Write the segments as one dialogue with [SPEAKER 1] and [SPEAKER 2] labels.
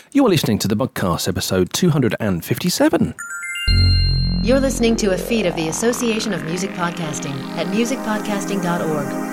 [SPEAKER 1] You're listening to the Bugcast, episode 257.
[SPEAKER 2] You're listening to a feed of the Association of Music Podcasting at musicpodcasting.org.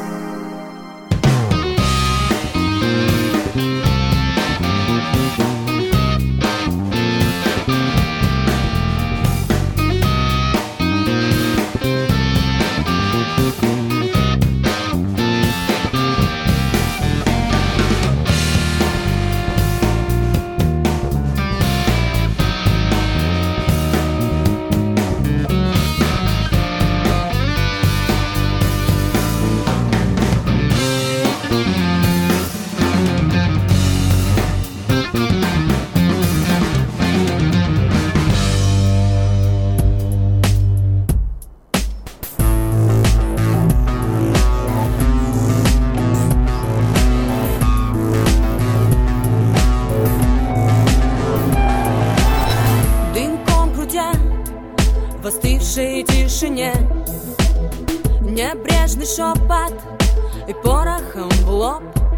[SPEAKER 3] В остывшей тишине небрежный шепот и порохом в лоб.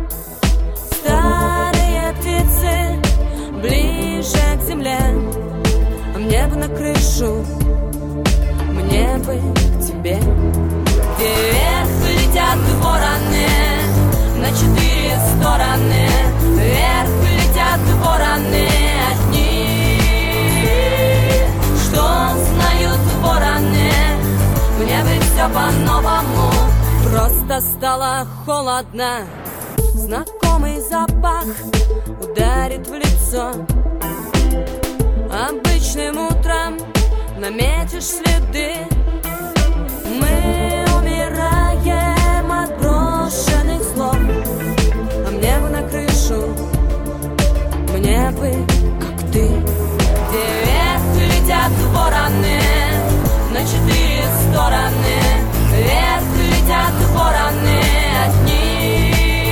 [SPEAKER 3] Старые птицы ближе к земле, а мне бы на крышу, мне бы к тебе. Где вверх летят вороны на 4 стороны, вверх летят вороны одни. Что знают вороны, мне бы все по-новому. Просто стало холодно, знакомый запах ударит в лицо. Обычным утром наметишь следы. Мы умираем от брошенных слов, а мне бы на крышу, мне бы как ты. Где летят вороны на 4 стороны, вверх летят вороны одни.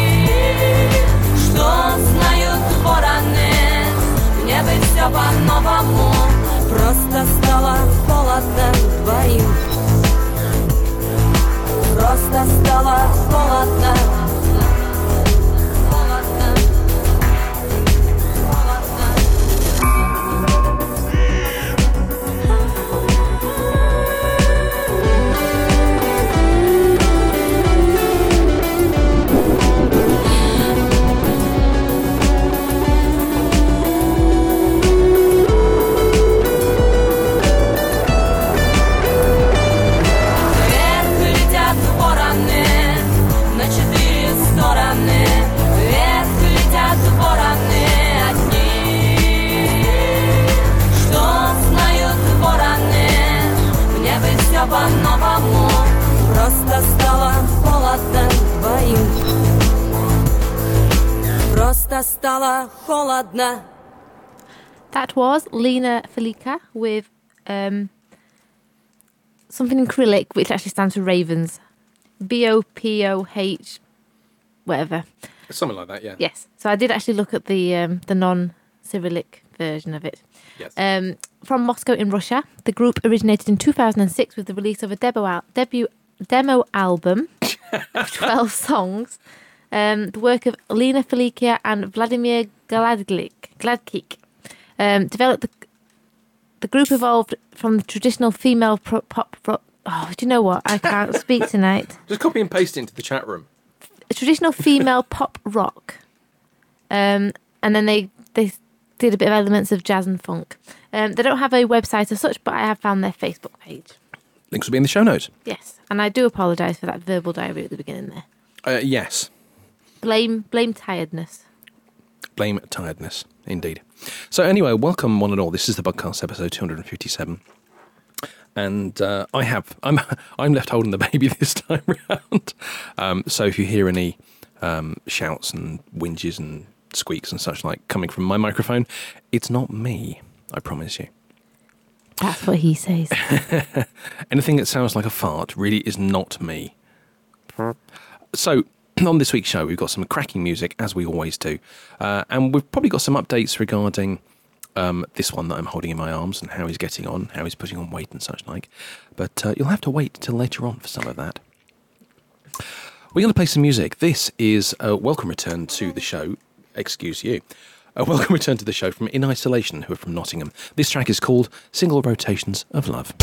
[SPEAKER 3] Что знают вороны, мне бы все по-новому. Просто стало холодно двоим. Просто стало холодно. По-новому. Просто стало холодно двоим. Просто стало холодно.
[SPEAKER 4] That was Lena Felica with something in Cyrillic, which actually stands for ravens. BOPOH, whatever.
[SPEAKER 1] Something like that, yeah.
[SPEAKER 4] Yes. So I did actually look at the non-Cyrillic version of it.
[SPEAKER 1] Yes.
[SPEAKER 4] From Moscow in Russia, the group originated in 2006 with the release of a demo album of 12 songs. The work of Lena Felica and Vladimir Gladkik. Developed the group evolved from the traditional female pop rock. Oh, do you know what? I can't speak tonight.
[SPEAKER 1] Just copy and paste into the chat room.
[SPEAKER 4] A traditional female pop rock. And then they did a bit of elements of jazz and funk. They don't have a website as such, but I have found their Facebook page.
[SPEAKER 1] Links will be in the show notes.
[SPEAKER 4] Yes, and I do apologise for that verbal diarrhea at the beginning there.
[SPEAKER 1] Yes.
[SPEAKER 4] Blame tiredness.
[SPEAKER 1] Blame tiredness, indeed. So anyway, welcome one and all. This is the Bugcast, episode 257. And I'm left holding the baby this time round. So if you hear any shouts and whinges and squeaks and such like coming from my microphone, it's not me, I promise you.
[SPEAKER 4] That's what he says.
[SPEAKER 1] Anything that sounds like a fart really is not me. So on this week's show, we've got some cracking music, as we always do. And we've probably got some updates regarding this one that I'm holding in my arms and how he's getting on, how he's putting on weight and such like. But you'll have to wait till later on for some of that. We're going to play some music. This is a welcome return to the show. Excuse you. A welcome return to the show from In Isolation, who are from Nottingham. This track is called Single Rotations of Love.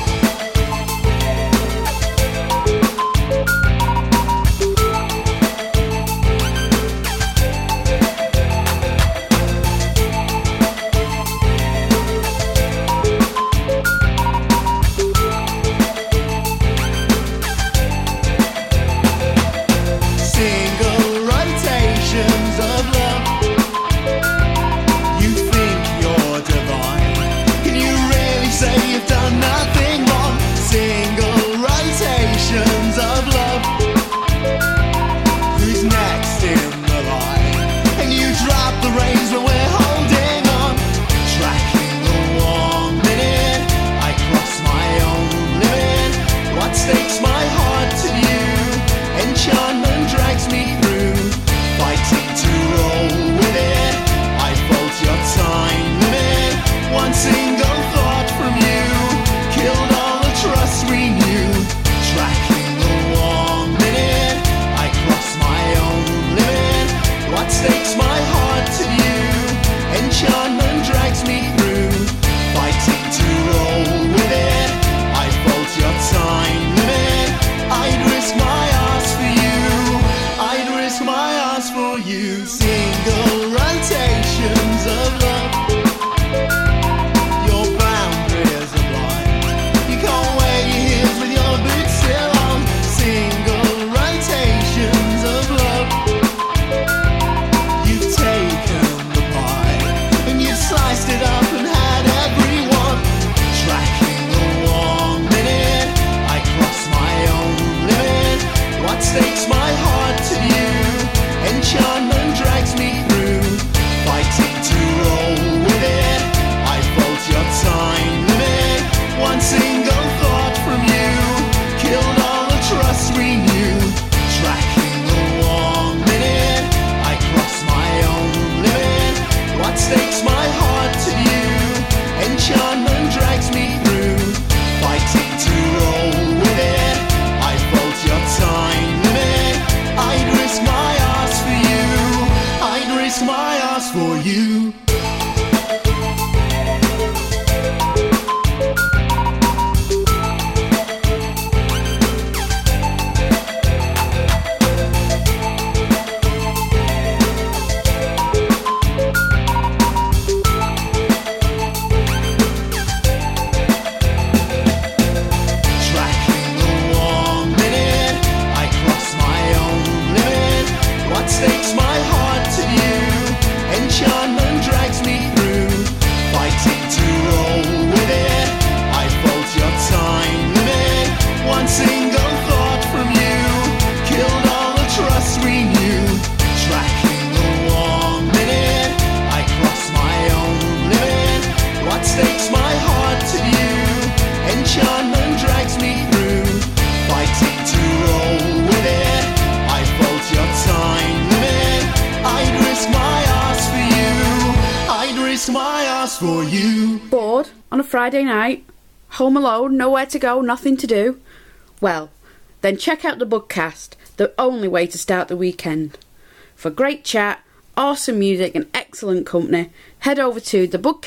[SPEAKER 5] Bored on a Friday night? Home alone, nowhere to go, nothing to do? Well, then check out the Bugcast, the only way to start the weekend. For great chat, awesome music and excellent company, head over to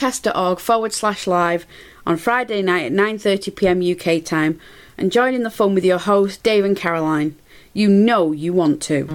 [SPEAKER 5] thebugcast.org/live on Friday night at 9:30pm UK time and join in the fun with your hosts Dave and Caroline. You know you want to.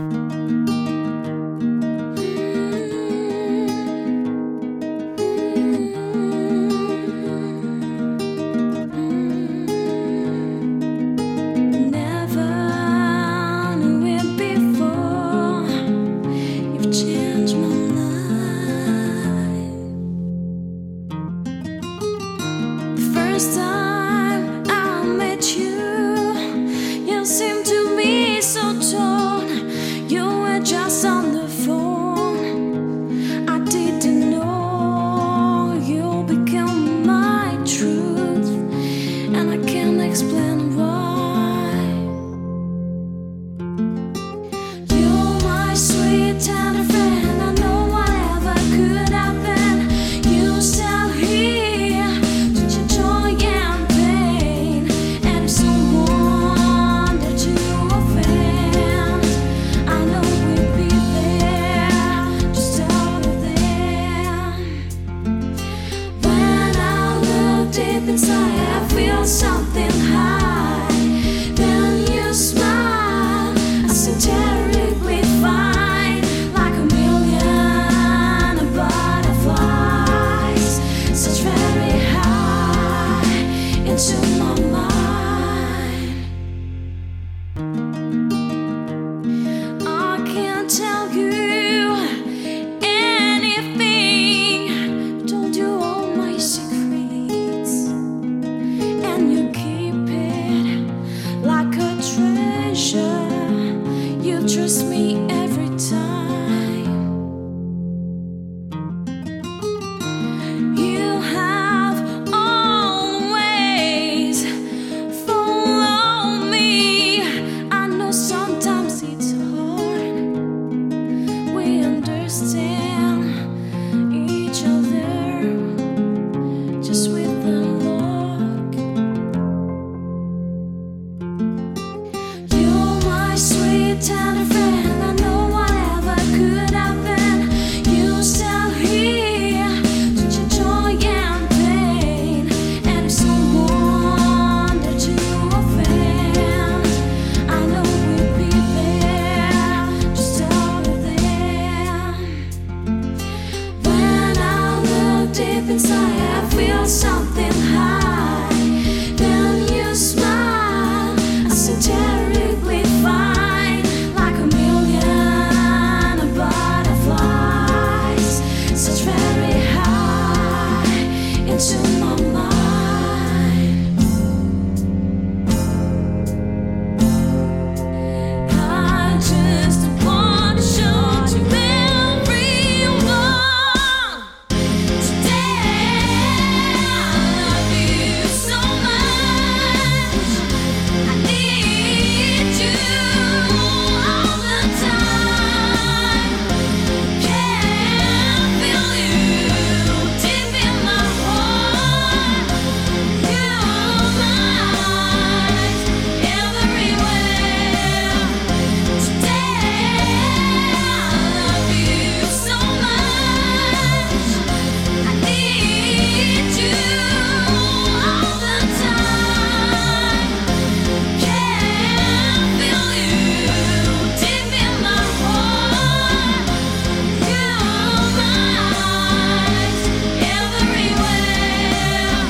[SPEAKER 3] You something high. Then you smile, I seem terribly fine, like a million butterflies, such very high into my mind. I just want to show to everyone today I love you so much. I need you all the time. Can't feel you deep in my heart. You're mine everywhere. Today I love you so much. I need you all the time. Can't feel you deep in my heart. You're mine everywhere.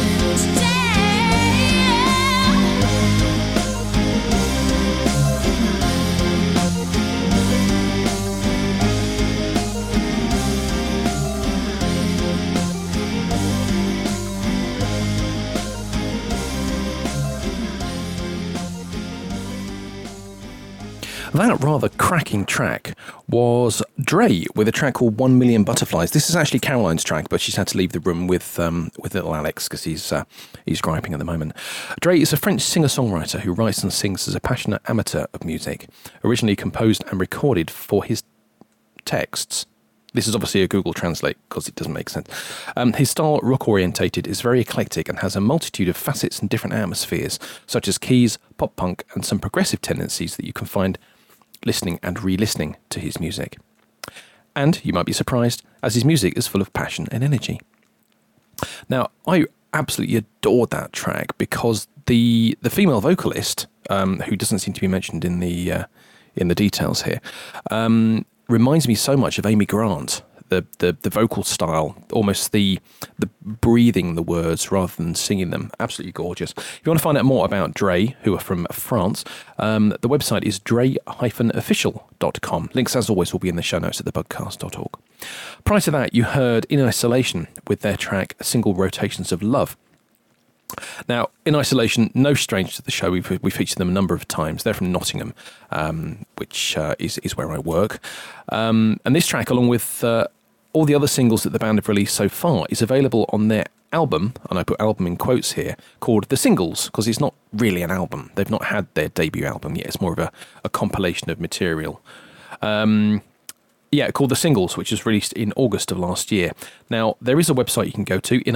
[SPEAKER 1] That rather cracking track was Dre with a track called 1 Million Butterflies. This is actually Caroline's track, but she's had to leave the room with little Alex because he's griping at the moment. Dre is a French singer-songwriter who writes and sings as a passionate amateur of music, originally composed and recorded for his texts. This is obviously a Google Translate because it doesn't make sense. His style, rock-orientated, is very eclectic and has a multitude of facets and different atmospheres, such as keys, pop-punk, and some progressive tendencies that you can find listening and re-listening to his music. And you might be surprised, as his music is full of passion and energy. Now, I absolutely adored that track because the female vocalist, who doesn't seem to be mentioned in the details here, reminds me so much of Amy Grant. The vocal style, almost the breathing the words rather than singing them. Absolutely gorgeous. If you want to find out more about Dre, who are from France, the website is dre-official.com. Links, as always, will be in the show notes at thebugcast.org. Prior to that, you heard In Isolation with their track Single Rotations of Love. Now, In Isolation, no stranger to the show. We've featured them a number of times. They're from Nottingham, which is where I work. And this track, along with all the other singles that the band have released so far, is available on their album, and I put album in quotes here, called The Singles, because it's not really an album. They've not had their debut album yet. It's more of a compilation of material. Called The Singles, which was released in August of last year. Now, there is a website you can go to,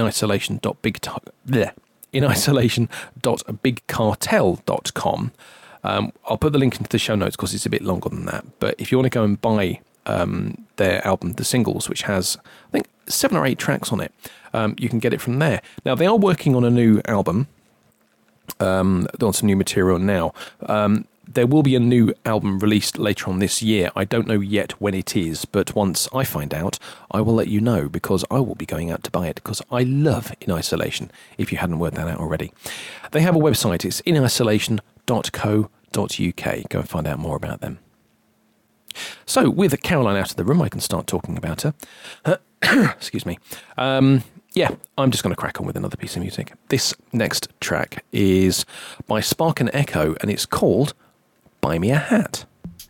[SPEAKER 1] inisolation.bigcartel.com. I'll put the link into the show notes because it's a bit longer than that. But if you want to go and buy their album, The Singles, which has, I think, 7 or 8 tracks on it, you can get it from there. Now, they are working on a new album, on some new material now. There will be a new album released later on this year. I don't know yet when it is, but once I find out, I will let you know because I will be going out to buy it because I love In Isolation, if you hadn't worked that out already. They have a website. It's inisolation.co.uk. Go and find out more about them. So, with Caroline out of the room, I can start talking about her. Excuse me. I'm just going to crack on with another piece of music. This next track is by Spark and Echo, and it's called Buy Me a Hat.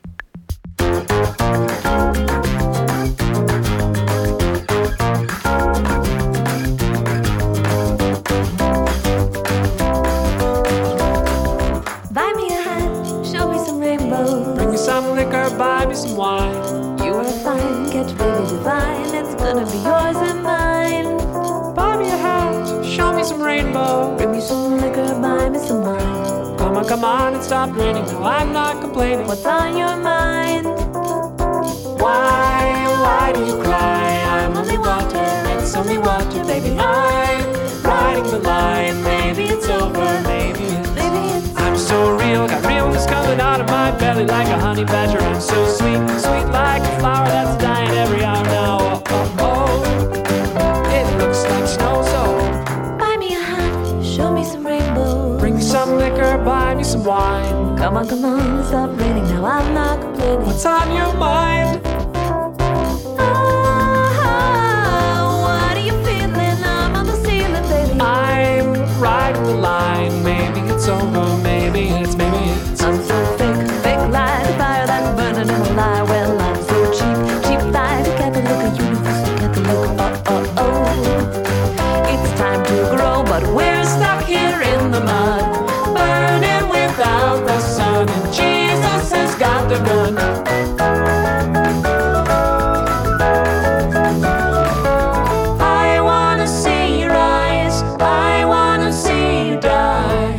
[SPEAKER 3] Buy me a hat, show me some rainbows.
[SPEAKER 6] Bring me some liquor, buy me some wine.
[SPEAKER 3] You are fine, catch baby divine. It's gonna be yours and mine.
[SPEAKER 6] Buy me a hat, show me some rainbow.
[SPEAKER 3] Bring me some liquor, buy me some wine.
[SPEAKER 6] Come on, and stop raining. No, I'm not complaining.
[SPEAKER 3] What's on your mind?
[SPEAKER 6] Why do you cry? I'm only water, it's only water, baby. I'm riding the line. Maybe it's over, maybe it's. I'm so real, got realness coming out of my belly like a honey badger. I'm so sweet, sweet like a flower that's dying every hour now. Oh, oh, oh. It looks like snow, so wine.
[SPEAKER 3] Come on, stop raining now. I'm not complaining.
[SPEAKER 6] What's on your mind?
[SPEAKER 3] What are you feeling? I'm on the ceiling, baby.
[SPEAKER 6] I'm riding the line. Maybe it's over, maybe it's.
[SPEAKER 3] I'm so fake like a fire that's burning in a lie. Well, I'm so cheap like a cat. Look at universe, look at the look. Oh. It's time to grow, but we're stuck here in the mud,
[SPEAKER 6] Burning without the sun, and Jesus has got the gun. I wanna see your eyes, I wanna see you die.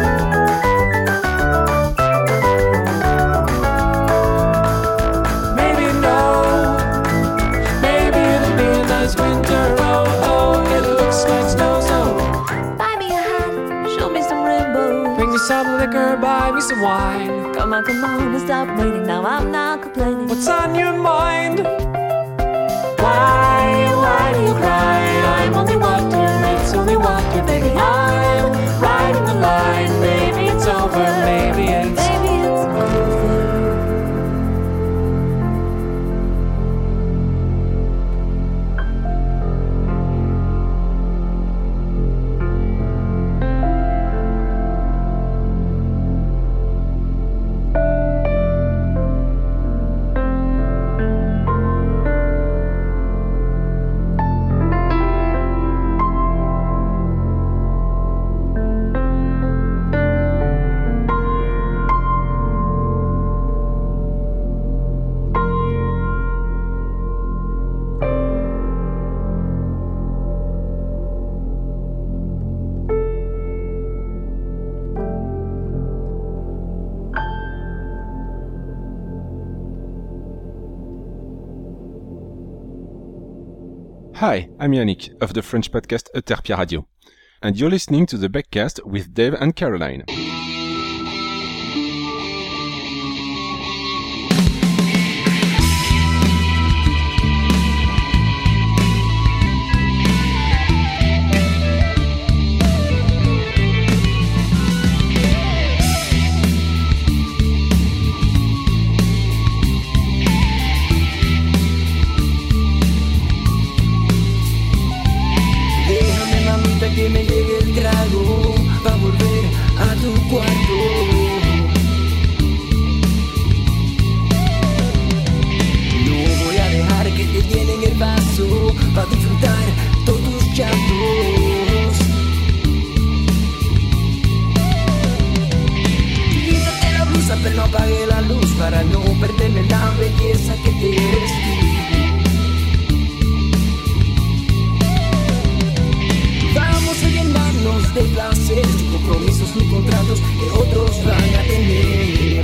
[SPEAKER 6] Maybe no, maybe it'll be a nice winter. Oh, it looks like snow, so
[SPEAKER 3] buy me a hat, show me some rainbows.
[SPEAKER 6] bring me some liquor, buy me some wine.
[SPEAKER 3] Come on, and stop raining now. I'm not complaining.
[SPEAKER 6] What's on your mind? Why do you cry? I'm only water, it's only water, baby. I'm riding the line. Maybe it's over, maybe it's.
[SPEAKER 3] Baby, it's over.
[SPEAKER 7] Hi, I'm Yannick of the French podcast Euterpia Radio, and you're listening to the Backcast with Dave and Caroline.
[SPEAKER 8] Que me llegue el trago pa' volver a tu cuarto. No voy a dejar que te llenen el vaso pa' disfrutar todos tus llantos. Quítate la blusa pero no apague la luz para no perderme la belleza que te eres tú. De placeres, ni compromisos ni contratos que otros van a tener.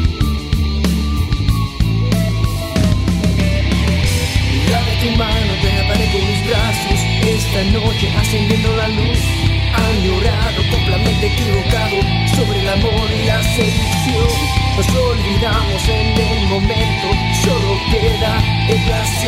[SPEAKER 8] Dame tu mano, te agarraré con mis brazos. Esta noche ascendiendo la luz. Añorado, completamente equivocado sobre el amor y la seducción. Nos olvidamos en el momento, solo queda el placer.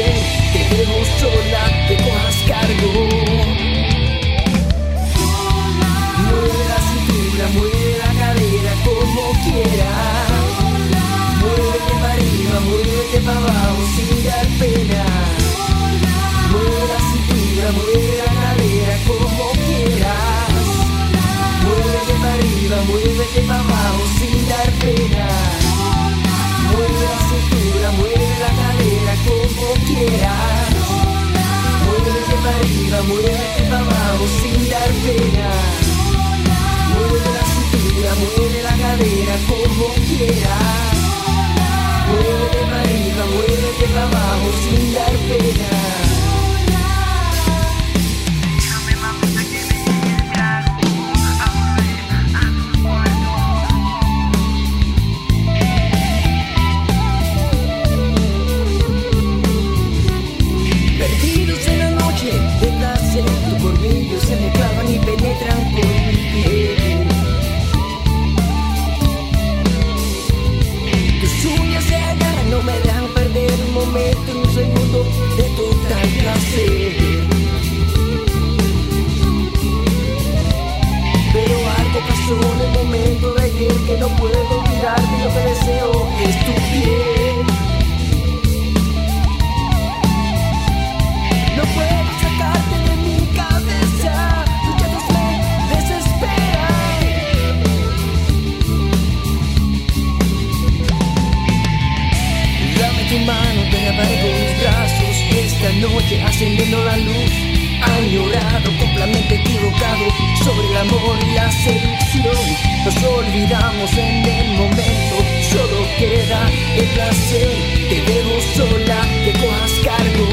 [SPEAKER 8] ascendiendo la luz. Han llorado completamente equivocado sobre el amor y la seducción. Nos olvidamos en el momento, solo queda el placer. Te dejo sola, que cojas cargo.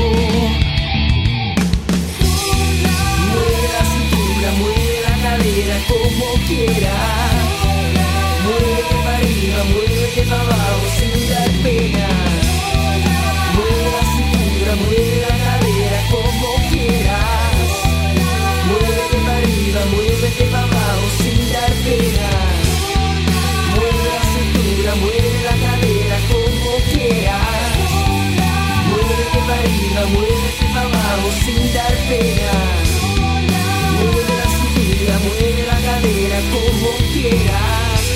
[SPEAKER 8] Mueve la cintura, mueve la cadera como quieras. Muévete para arriba, muévete para abajo sin dar pena. Mueve la cintura, mueve la cadera como quieras. Muévete para arriba, muévete para abajo sin dar pena. Mueve la cintura, mueve la cadera como quieras. Muévete para arriba, muévete para abajo sin dar pena. Mueve la cintura, mueve la cadera como quieras.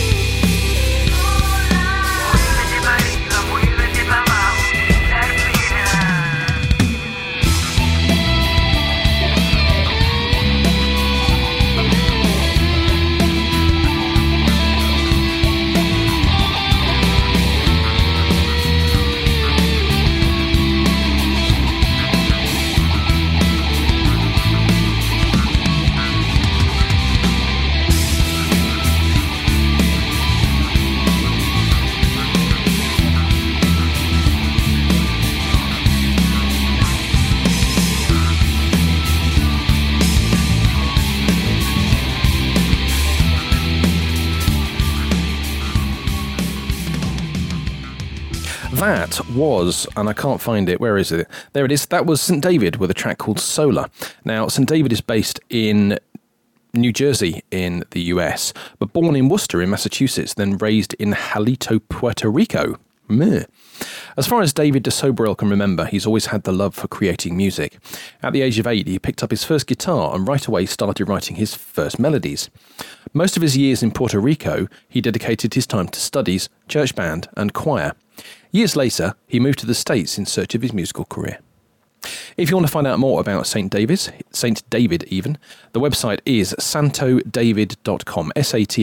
[SPEAKER 1] That was, and I can't find it, where is it? There it is. That was St. David with a track called Solar. Now, St. David is based in New Jersey in the US, but born in Worcester in Massachusetts, then raised in Jalito, Puerto Rico. Meh. As far as David DeSobrel can remember, he's always had the love for creating music. At the age of 8, he picked up his first guitar and right away started writing his first melodies. Most of his years in Puerto Rico, he dedicated his time to studies, church band and choir. Years later, he moved to the States in search of his musical career. If you want to find out more about St. David even, the website is santodavid.com,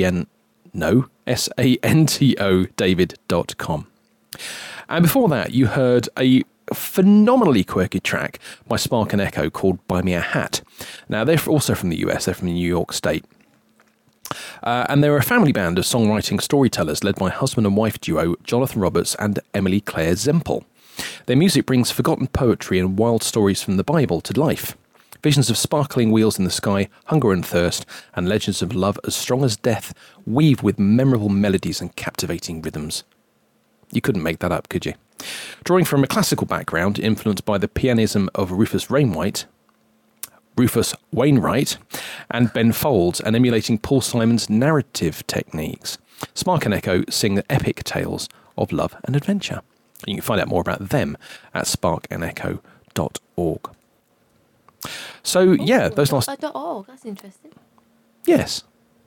[SPEAKER 1] S-A-N-T-O David.com. And before that, you heard a phenomenally quirky track by Spark and Echo called Buy Me a Hat. Now, they're also from the US, they're from New York State. And they're a family band of songwriting storytellers led by husband and wife duo Jonathan Roberts and Emily Claire Zempel. Their music brings forgotten poetry and wild stories from the Bible to life. Visions of sparkling wheels in the sky, hunger and thirst, and legends of love as strong as death weave with memorable melodies and captivating rhythms. You couldn't make that up, could you? Drawing from a classical background influenced by the pianism of Rufus Wainwright and Ben Folds, and emulating Paul Simon's narrative techniques, Spark and Echo sing epic tales of love and adventure. You can find out more about them at sparkandecho.org. So, yeah, those last...
[SPEAKER 4] .org, that's interesting.
[SPEAKER 1] Yes.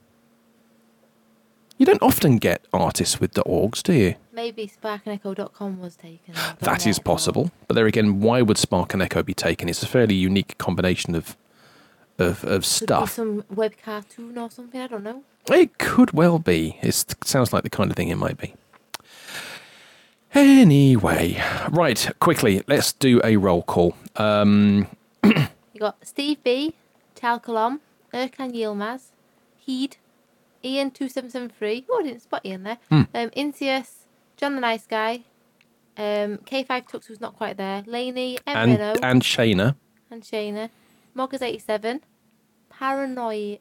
[SPEAKER 1] You don't often get artists with .orgs, do you?
[SPEAKER 4] Maybe sparkandecho.com was taken.
[SPEAKER 1] That is possible. But there again, why would Spark and Echo be taken? It's a fairly unique combination of stuff.
[SPEAKER 4] Could be some web cartoon or something, I don't know.
[SPEAKER 1] It could well be. It sounds like the kind of thing it might be. Anyway, right, quickly, let's do a roll call.
[SPEAKER 4] You got Steve B, Tal Kalam, Erkan Yilmaz, Heed, Ian2773, oh, I didn't spot Ian there, Incius, John the Nice Guy, K5 Tux, who's not quite there, Laney, Emrino,
[SPEAKER 1] and Shayna,
[SPEAKER 4] Moggers87, Paranoia,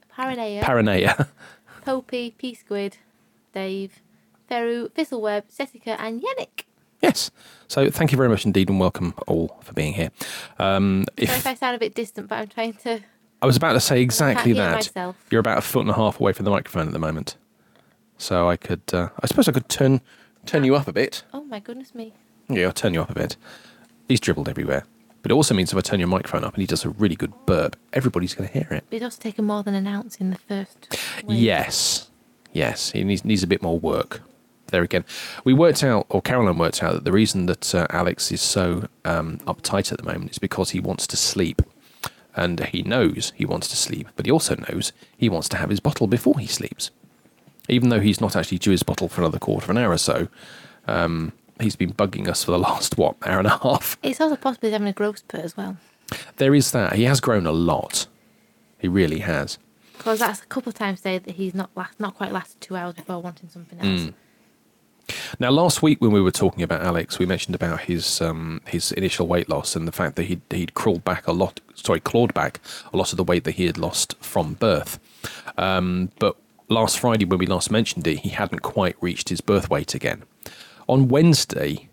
[SPEAKER 4] Popey, P Squid, Dave, Feru, Thistleweb, Jessica, and Yannick.
[SPEAKER 1] Yes. So thank you very much indeed, and welcome all for being here.
[SPEAKER 4] Sorry if I sound a bit distant, but I'm trying to...
[SPEAKER 1] I was about to say exactly that.
[SPEAKER 4] Myself.
[SPEAKER 1] You're about a foot and a half away from the microphone at the moment. So I could... I suppose I could turn you up a bit.
[SPEAKER 4] Oh, my goodness me.
[SPEAKER 1] Yeah, I'll turn you up a bit. He's dribbled everywhere. But it also means if I turn your microphone up and he does a really good burp, everybody's going to hear it.
[SPEAKER 4] But it does take more than an ounce in the first wave.
[SPEAKER 1] Yes. He needs a bit more work. There again. We worked out, or Caroline worked out, that the reason that Alex is so uptight at the moment is because he wants to sleep. And he knows he wants to sleep, but he also knows he wants to have his bottle before he sleeps. Even though he's not actually due his bottle for another quarter of an hour or so, he's been bugging us for the last, hour and a half.
[SPEAKER 4] It's also possible he's having a growth spurt as well.
[SPEAKER 1] There is that. He has grown a lot. He really has.
[SPEAKER 4] Because that's a couple of times today that he's not quite lasted 2 hours before wanting something else.
[SPEAKER 1] Now, last week when we were talking about Alex, we mentioned about his initial weight loss and the fact that he'd clawed back a lot of the weight that he had lost from birth. But last Friday when we last mentioned it, he hadn't quite reached his birth weight again. On Wednesday,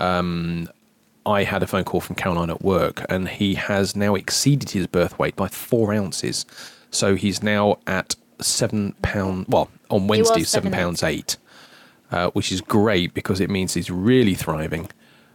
[SPEAKER 1] I had a phone call from Caroline at work, and he has now exceeded his birth weight by 4 ounces. So he's now at £7. Well, on Wednesday, £7.8, which is great because it means he's really thriving.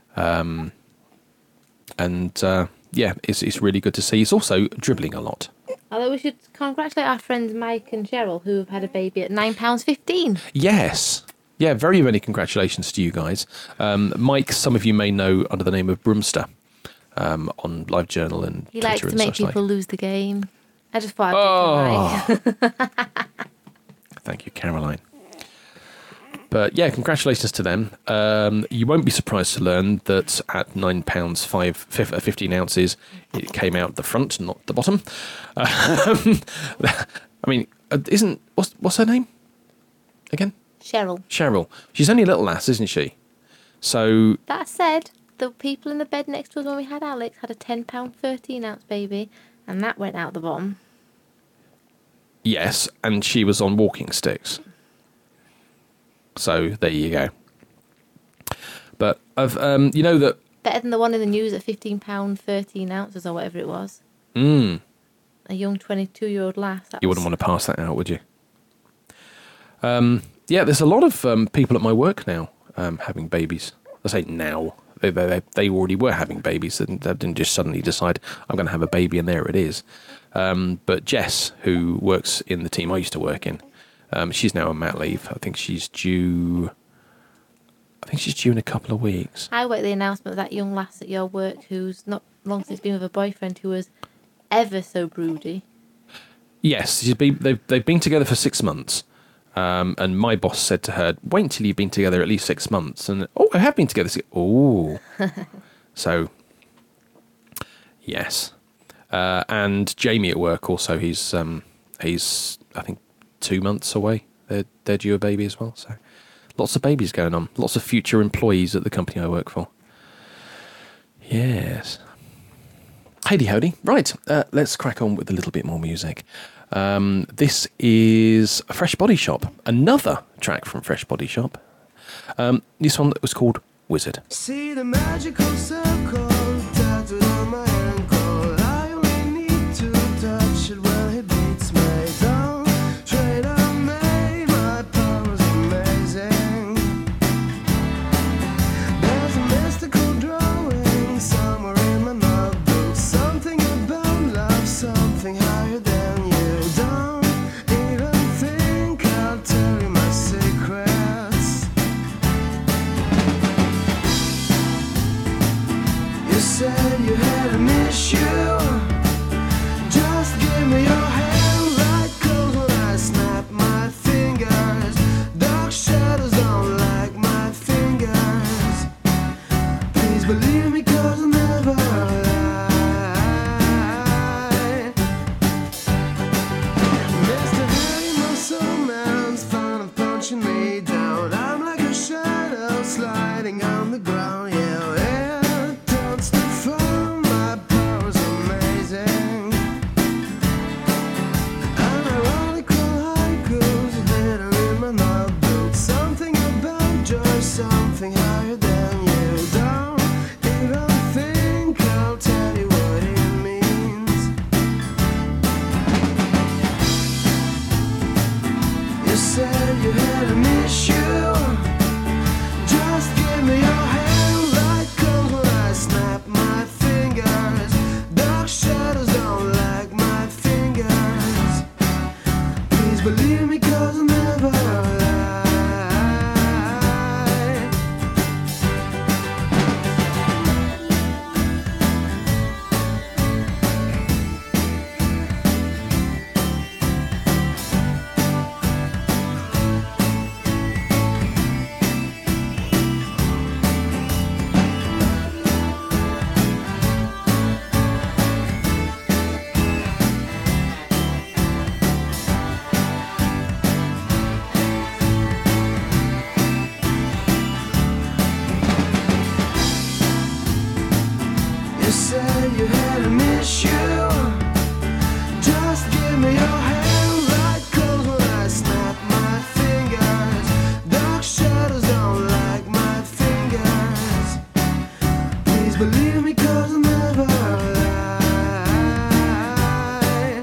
[SPEAKER 1] It's really good to see. He's also dribbling a lot.
[SPEAKER 4] Although we should congratulate our friends Mike and Cheryl, who have had a baby at £9.15.
[SPEAKER 1] Yes. Yeah, very many congratulations to you guys. Mike, some of you may know under the name of Broomster on LiveJournal and
[SPEAKER 4] He
[SPEAKER 1] Twitter
[SPEAKER 4] likes to
[SPEAKER 1] and
[SPEAKER 4] make
[SPEAKER 1] such like.
[SPEAKER 4] people lose the game. I just thought I'd give it to Mike.
[SPEAKER 1] Thank you, Caroline. But yeah, congratulations to them. You won't be surprised to learn that at £9 15 ounces, it came out the front, not the bottom. I mean, what's her name again? Cheryl. She's only a little lass, isn't she? So
[SPEAKER 4] That said, the people in the bed next to us when we had Alex had a £10 13 ounce baby, and that went out the bottom.
[SPEAKER 1] yes, and she was on walking sticks. So there you go. But you know that
[SPEAKER 4] Better than the one in the news at £15 13 ounces or whatever it was.
[SPEAKER 1] a
[SPEAKER 4] young 22-year-old lass.
[SPEAKER 1] You wouldn't want to pass that out, would you? Yeah, there's a lot of people at my work now having babies. I say now. They already were having babies, and they didn't just suddenly decide, I'm going to have a baby, and there it is. But Jess, who works in the team I used to work in, she's now on mat leave. I think she's due in a couple of weeks.
[SPEAKER 4] I worked the announcement of that young lass at your work who's not long since been with a boyfriend who was ever so broody.
[SPEAKER 1] Yes, they've been together for 6 months. And my boss said to her, wait until you've been together at least 6 months. And, I have been together. Oh. So, yes. And Jamie at work also, he's I think 2 months away. They're due a baby as well. So, lots of babies going on. Lots of future employees at the company I work for. Yes. Howdy. Right, let's crack on with a little bit more music. This is Fresh Body Shop, another track from Fresh Body Shop. This one that was called Wizard.
[SPEAKER 9] See the magical circle tattooed on my ankle. I only need to touch it when it beats me down. Trade I made, my power's amazing. There's a mystical drawing somewhere in my notebook. Something about love, something higher than you. Don't even think I'll tell you my secrets. kinda miss you. Just give me your hand like cold when I snap my fingers. Dark shadows don't like my fingers. Please believe me 'cause I'll never lie.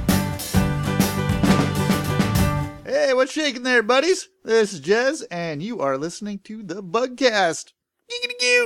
[SPEAKER 10] Hey, what's shaking there, buddies? This is Jez, and you are listening to the Bugcast. Giggity-goo!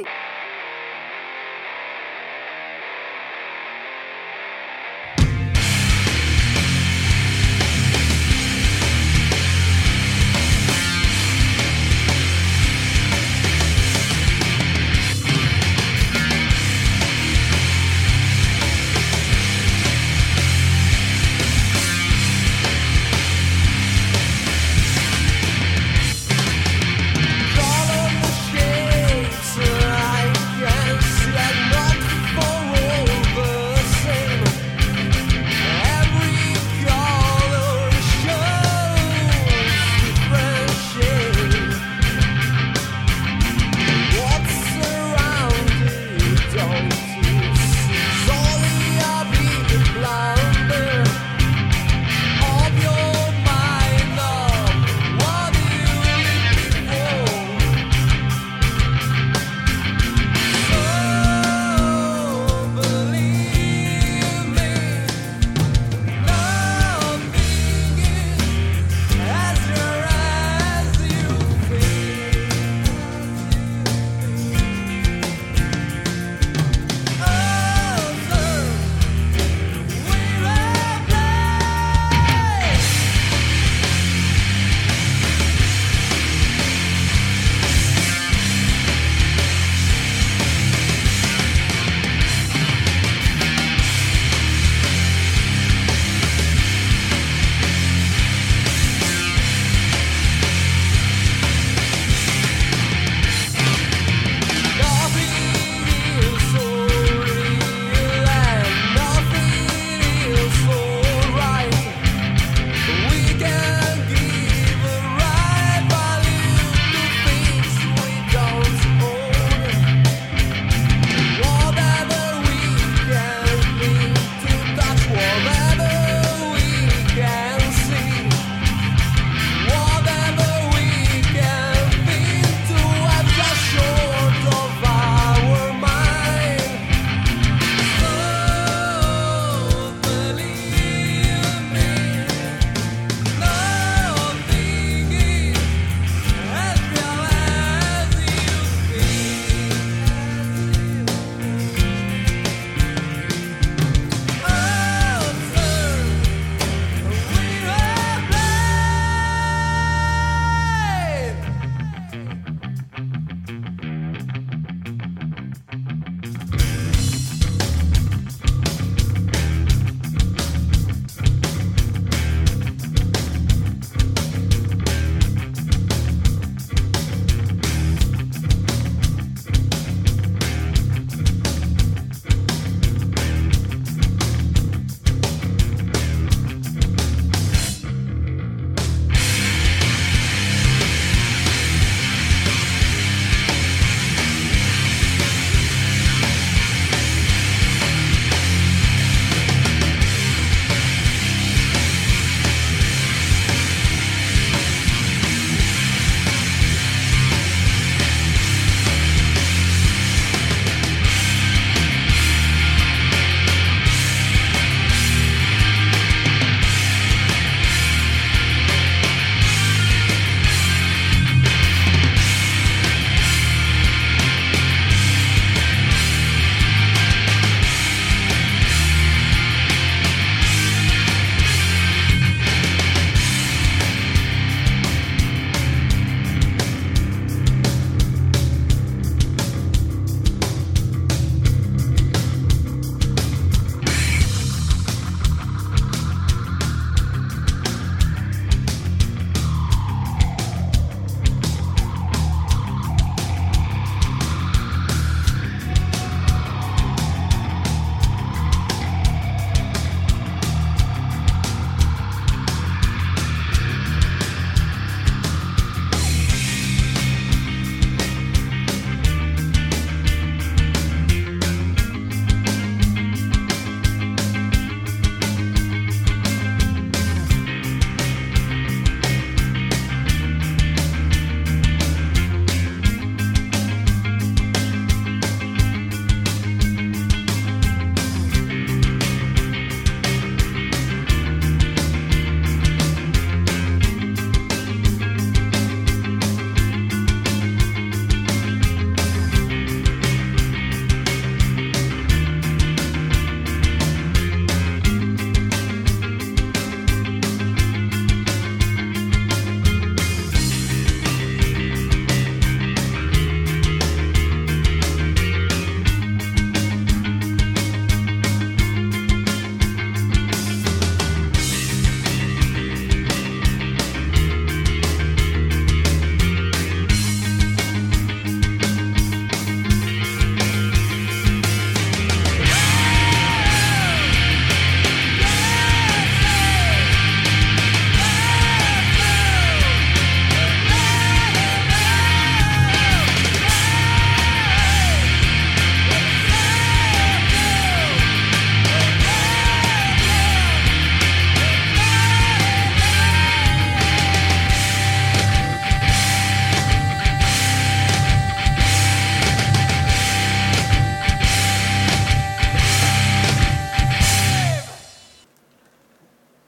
[SPEAKER 8] All of the shapes are right.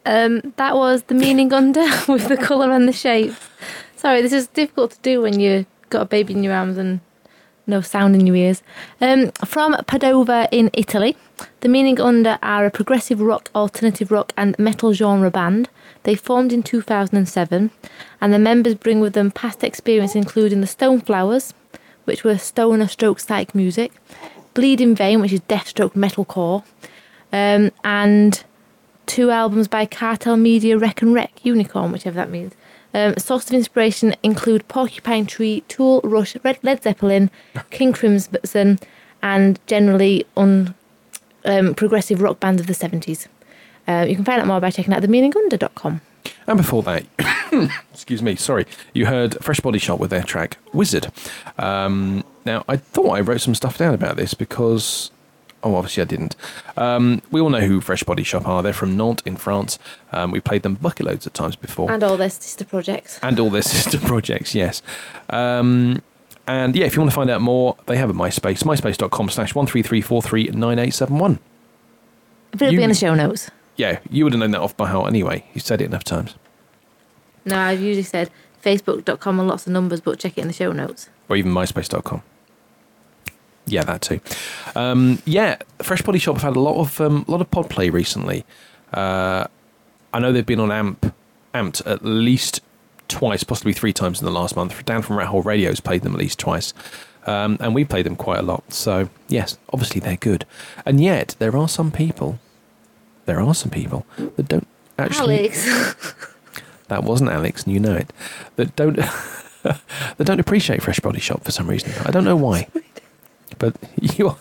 [SPEAKER 4] That was The Meaning Under with The Colour and the Shape. Sorry, this is difficult to do when you've got a baby in your arms and no sound in your ears. From Padova in Italy, The Meaning Under are a progressive rock, alternative rock and metal genre band. They formed in 2007 and the members bring with them past experience including the Stoneflowers, which were stoner stroke psych music, Bleed in Vain, which is deathstroke metalcore, and 2 albums by Cartel Media, Wreck and Wreck, Unicorn, whichever that means. Source of inspiration include Porcupine Tree, Tool, Rush, Led Zeppelin, King Crimson, and generally progressive rock bands of the 70s. You can find out more by checking out themeaningunder.com.
[SPEAKER 1] And before that, excuse me, sorry, you heard Fresh Body Shop with their track Wizard. Now, I thought I wrote some stuff down about this because... Oh, obviously I didn't. We all know who Fresh Body Shop are. They're from Nantes in France. We played them bucket loads of times before.
[SPEAKER 4] And all their sister projects.
[SPEAKER 1] Yes. And yeah, if you want to find out more, they have a MySpace, myspace.com/133439871.
[SPEAKER 4] It'll be in the show notes.
[SPEAKER 1] Yeah, you would have known that off by heart anyway. You said it enough times.
[SPEAKER 4] No, I've usually said facebook.com and lots of numbers, but check it in the show notes.
[SPEAKER 1] Or even myspace.com. Yeah, that too. Yeah, Fresh Body Shop have had a lot of pod play recently. I know they've been on Amped at least twice, possibly 3 times in the last month. Dan from Rat Hole Radio's played them at least twice. And we played them quite a lot. So, yes, obviously they're good. And yet, there are some people that don't actually...
[SPEAKER 4] Alex.
[SPEAKER 1] That wasn't Alex, and you know it. That don't appreciate Fresh Body Shop for some reason. I don't know why. But you are...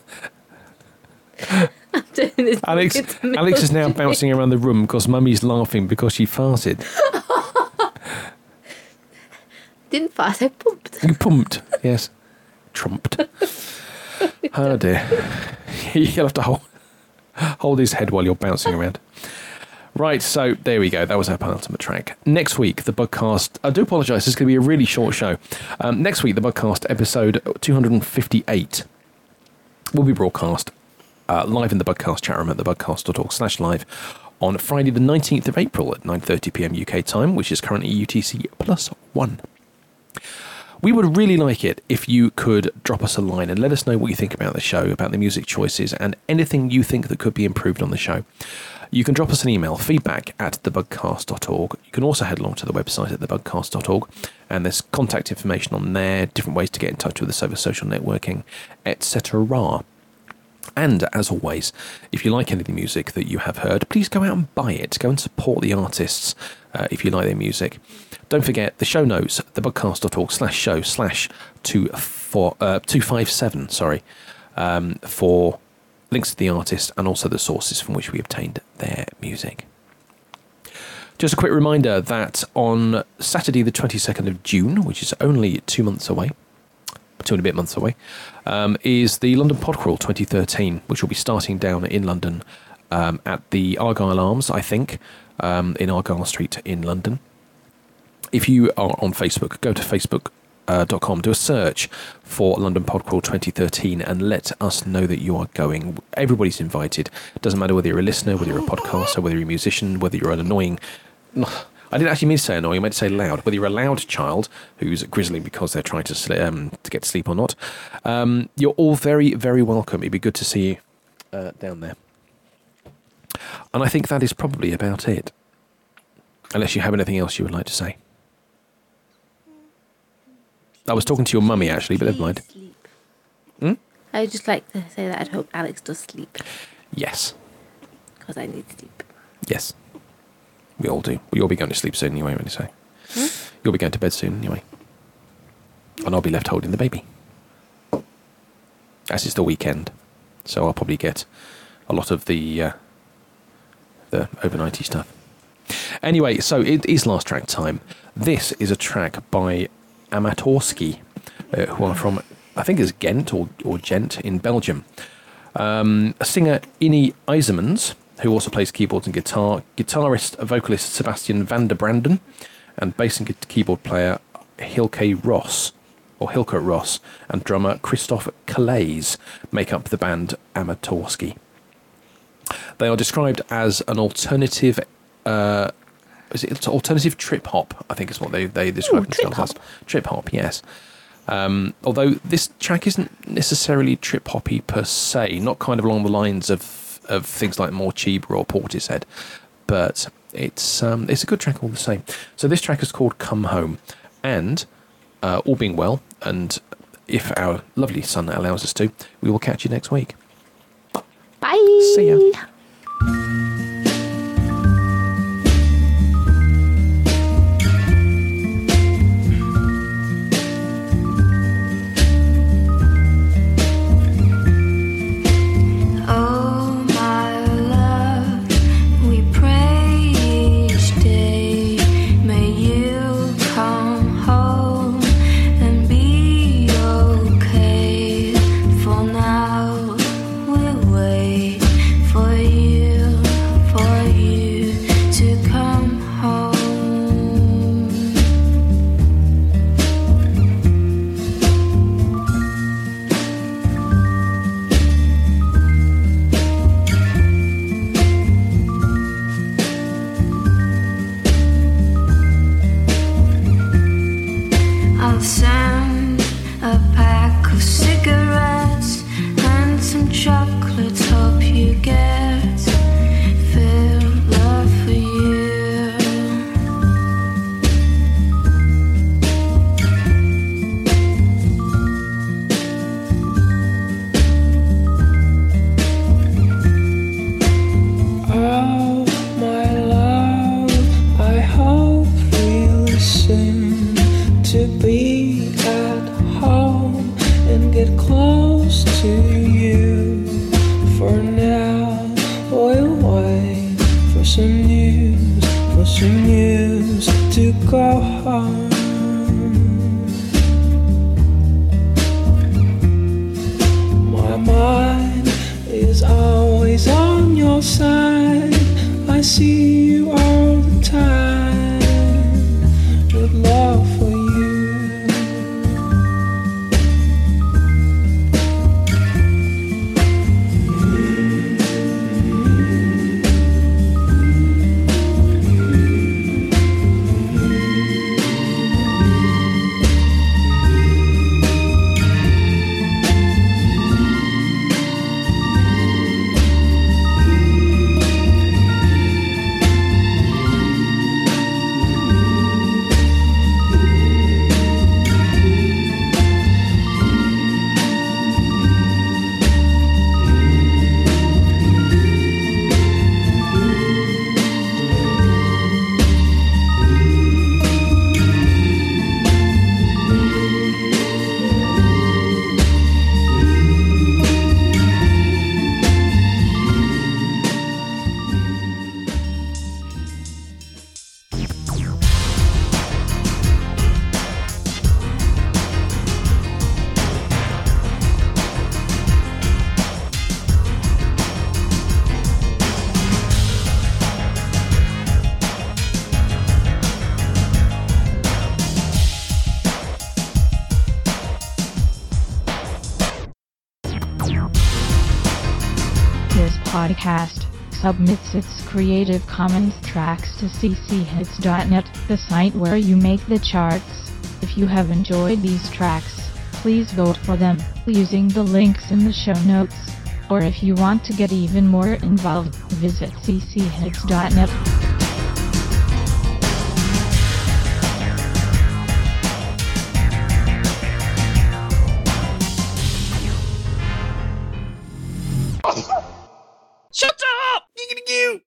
[SPEAKER 1] Alex is now bouncing around the room because Mummy's laughing because she farted.
[SPEAKER 4] Didn't fart, I pumped.
[SPEAKER 1] You pumped, yes. Trumped. Oh dear. You'll have to hold his head while you're bouncing around. Right, so there we go. That was our penultimate track. Next week, the Bugcast... I do apologise, this is going to be a really short show. Next week, the Bugcast episode 258 will be broadcast live in the Bugcast chat room at thebugcast.org/live on Friday the 19th of April at 9:30pm UK time, which is currently UTC +1. We would really like it if you could drop us a line and let us know what you think about the show, about the music choices, and anything you think that could be improved on the show. You can drop us an email, feedback@thebugcast.org. You can also head along to the website at thebugcast.org, and there's contact information on there, different ways to get in touch with us over social networking, etc. And as always, if you like any of the music that you have heard, please go out and buy it. Go and support the artists if you like their music. Don't forget the show notes, thebugcast.org/show/257, for links to the artist and also the sources from which we obtained their music. Just a quick reminder that on Saturday the 22nd of June, which is only 2 months away, 2 and a bit months away, is the London Podcrawl 2013, which will be starting down in London at the Argyle Arms, I think, in Argyle Street in London. If you are on Facebook, go to facebook.com, do a search for London Podcrawl 2013 and let us know that you are going. Everybody's invited. It doesn't matter whether you're a listener, whether you're a podcaster, whether you're a musician, whether you're an annoying... I didn't actually mean to say annoying, I meant to say loud. Whether you're a loud child who's grizzling because they're trying to get to sleep or not, you're all very, very welcome. It'd be good to see you down there. And I think that is probably about it. Unless you have anything else you would like to say. I was talking to your mummy, actually, but never mind.
[SPEAKER 4] I would just like to say that I'd hope Alex does sleep.
[SPEAKER 1] Yes.
[SPEAKER 4] Because I need sleep.
[SPEAKER 1] Yes. We all do. You'll be going to sleep soon anyway, when you say. You'll be going to bed soon anyway. And I'll be left holding the baby. As it's the weekend. So I'll probably get a lot of the overnighty stuff. Anyway, so it is last track time. This is a track by Amatorski, who are from, I think it's Ghent or Gent in Belgium. Singer Innie IJzermans, who also plays keyboards and guitar, guitarist, vocalist Sebastian van der Branden, and bass and keyboard player Hilke Ross, and drummer Christophe Calais make up the band Amatorski. They are described as an alternative is it alternative trip hop? I think is what they describe themselves as. Trip hop, yes. Although this track isn't necessarily trip hoppy per se, not kind of along the lines of things like Morcheeba or Portishead, but it's a good track all the same. So this track is called Come Home, and all being well, and if our lovely sun allows us to, we will catch you next week.
[SPEAKER 4] Bye.
[SPEAKER 1] See ya.
[SPEAKER 11] Oh, my love, we pray each day. May you come home and be okay. For now, we'll wait for you to come home. I'll send a pack of cigarettes and some chocolates. Hope you get feel love for you.
[SPEAKER 6] Oh, my love, I hope we listen to be at home and get close to you. For now, we'll wait for some news to go home. My mind is always on your side. I see you all the time with love for you.
[SPEAKER 12] This podcast submits its Creative Commons tracks to cchits.net, the site where you make the charts. If you have enjoyed these tracks, please vote for them using the links in the show notes. Or if you want to get even more involved, visit cchits.net.